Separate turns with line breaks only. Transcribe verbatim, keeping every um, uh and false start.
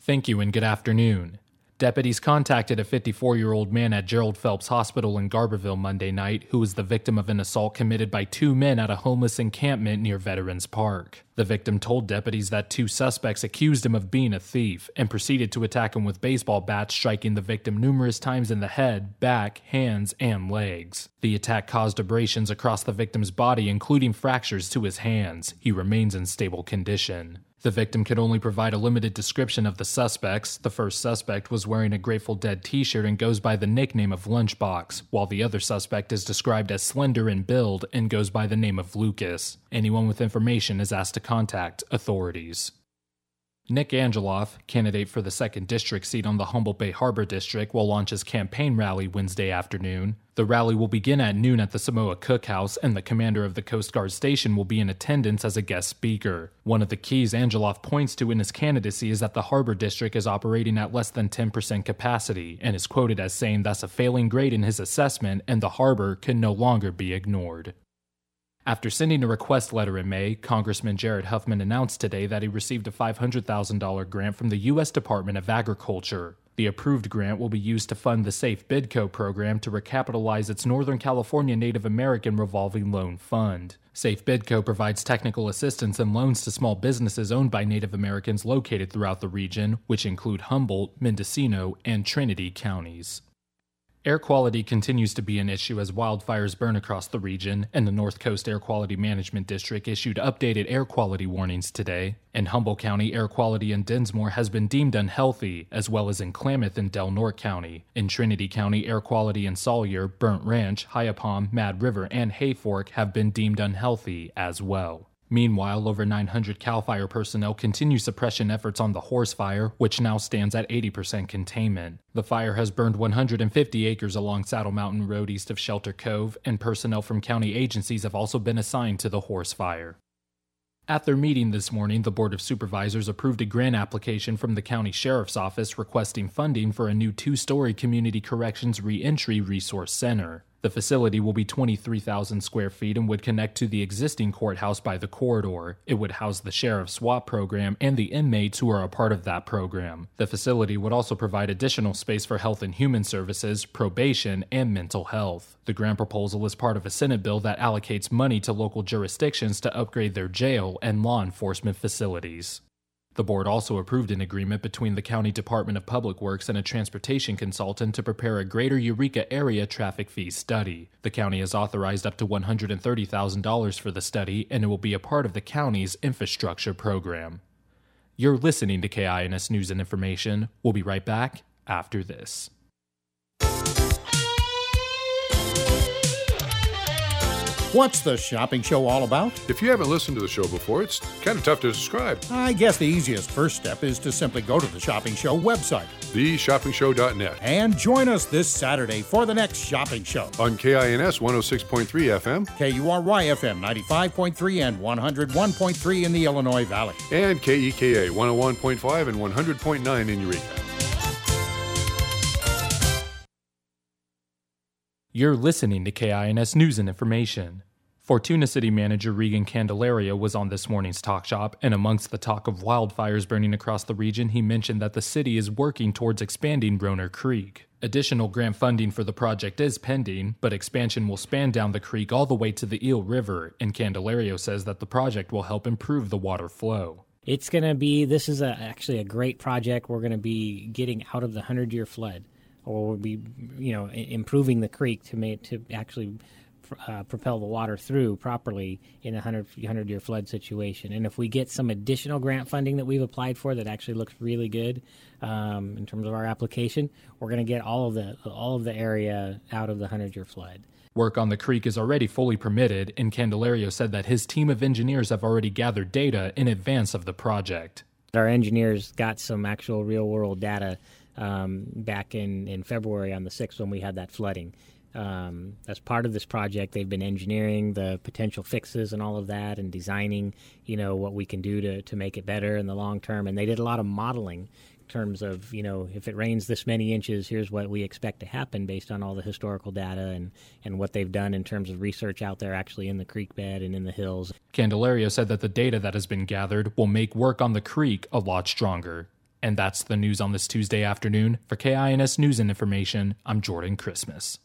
Thank you and good afternoon. Deputies contacted a fifty-four-year-old man at Gerald Phelps Hospital in Garberville Monday night who was the victim of an assault committed by two men at a homeless encampment near Veterans Park. The victim told deputies that two suspects accused him of being a thief and proceeded to attack him with baseball bats, striking the victim numerous times in the head, back, hands, and legs. The attack caused abrasions across the victim's body, including fractures to his hands. He remains in stable condition. The victim could only provide a limited description of the suspects. The first suspect was wearing a Grateful Dead t-shirt and goes by the nickname of Lunchbox, while the other suspect is described as slender in build and goes by the name of Lucas. Anyone with information is asked to contact authorities. Nick Angeloff, candidate for the second district seat on the Humboldt Bay Harbor District, will launch his campaign rally Wednesday afternoon. The rally will begin at noon at the Samoa Cookhouse, and the commander of the Coast Guard station will be in attendance as a guest speaker. One of the keys Angeloff points to in his candidacy is that the Harbor District is operating at less than ten percent capacity, and is quoted as saying that's a failing grade in his assessment and the harbor can no longer be ignored. After sending a request letter in May, Congressman Jared Huffman announced today that he received a five hundred thousand dollars grant from the U S Department of Agriculture. The approved grant will be used to fund the Safe Bidco program to recapitalize its Northern California Native American Revolving Loan Fund. Safe Bidco provides technical assistance and loans to small businesses owned by Native Americans located throughout the region, which include Humboldt, Mendocino, and Trinity counties. Air quality continues to be an issue as wildfires burn across the region, and the North Coast Air Quality Management District issued updated air quality warnings today. In Humboldt County, air quality in Dinsmore has been deemed unhealthy, as well as in Klamath and Del Norte County. In Trinity County, air quality in Sawyer, Burnt Ranch, Hyappam, Mad River, and Hayfork have been deemed unhealthy as well. Meanwhile, over nine hundred CAL FIRE personnel continue suppression efforts on the Horse Fire, which now stands at eighty percent containment. The fire has burned one hundred fifty acres along Saddle Mountain Road east of Shelter Cove, and personnel from county agencies have also been assigned to the Horse Fire. At their meeting this morning, the Board of Supervisors approved a grant application from the County Sheriff's Office requesting funding for a new two-story Community Corrections Reentry Resource Center. The facility will be twenty-three thousand square feet and would connect to the existing courthouse by the corridor. It would house the Sheriff's SWAT program and the inmates who are a part of that program. The facility would also provide additional space for Health and Human Services, probation, and mental health. The grant proposal is part of a Senate bill that allocates money to local jurisdictions to upgrade their jail and law enforcement facilities. The board also approved an agreement between the County Department of Public Works and a transportation consultant to prepare a Greater Eureka Area traffic fee study. The county has authorized up to one hundred thirty thousand dollars for the study, and it will be a part of the county's infrastructure program. You're listening to K I N S News and Information. We'll be right back after this.
What's the shopping show all about?
If you haven't listened to the show before, it's kind of tough to describe.
I guess the easiest first step is to simply go to the Shopping Show website,
the shopping show dot net,
and join us this Saturday for the next Shopping Show.
On K I N S one oh six point three F M,
K U R Y F M ninety-five point three and one oh one point three in the Illinois Valley,
and K E K A one oh one point five and one hundred point nine in Eureka.
You're listening to K I N S News and Information. Fortuna City Manager Regan Candelaria was on this morning's Talk Shop, and amongst the talk of wildfires burning across the region, he mentioned that the city is working towards expanding Roner Creek. Additional grant funding for the project is pending, but expansion will span down the creek all the way to the Eel River, and Candelario says that the project will help improve the water flow.
It's going to be, this is a, actually a great project. We're going to be getting out of the hundred-year flood. Or we'll be, you know, improving the creek to make to actually uh, propel the water through properly in a hundred-year flood situation. And if we get some additional grant funding that we've applied for that actually looks really good um, in terms of our application, we're going to get all of the all of the area out of the hundred-year flood.
Work on the creek is already fully permitted, and Candelario said that his team of engineers have already gathered data in advance of the project.
Our engineers got some actual real-world data Um, back in, in February on the sixth when we had that flooding. Um, as part of this project, they've been engineering the potential fixes and all of that and designing, you know, what we can do to, to make it better in the long term. And they did a lot of modeling in terms of, you know, if it rains this many inches, here's what we expect to happen based on all the historical data and, and what they've done in terms of research out there actually in the creek bed and in the hills.
Candelario said that the data that has been gathered will make work on the creek a lot stronger. And that's the news on this Tuesday afternoon. For K I N S News and Information, I'm Jordan Christmas.